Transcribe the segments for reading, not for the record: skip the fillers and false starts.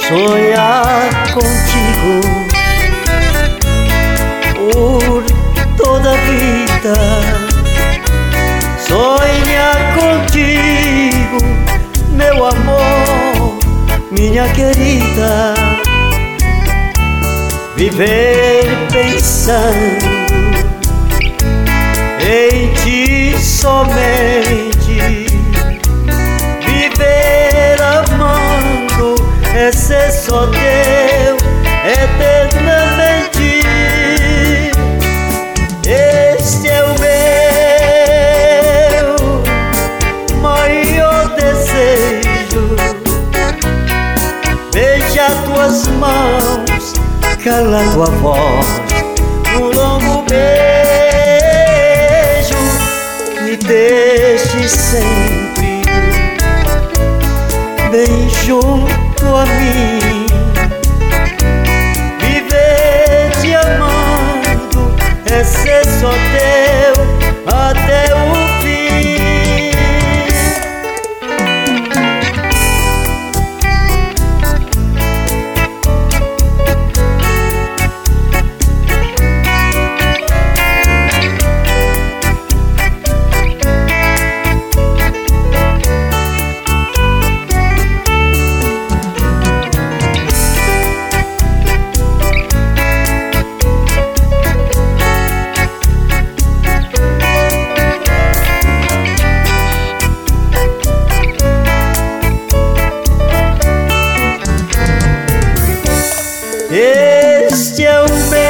sonhar contigo por toda a vida, sonhar contigo, meu amor, minha querida, viver pensando em ti somente, viver amando, é ser só teu eternamente. Este é o meu maior desejo, beijar tuas mãos, calar tua voz, um longo beijo, me deixe sempre bem junto a mim, viver te amando, é ser só teu até o fim. Este é o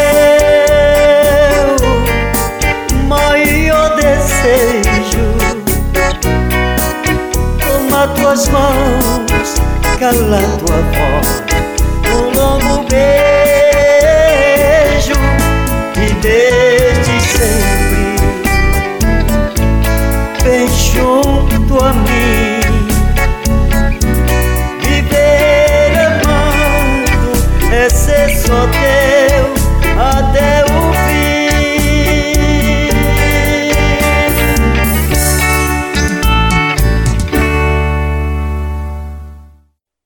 meu maior desejo, tomar tuas mãos, calar tua voz, um longo beijo, e desde sempre bem junto a mim, viver amando, é ser só teu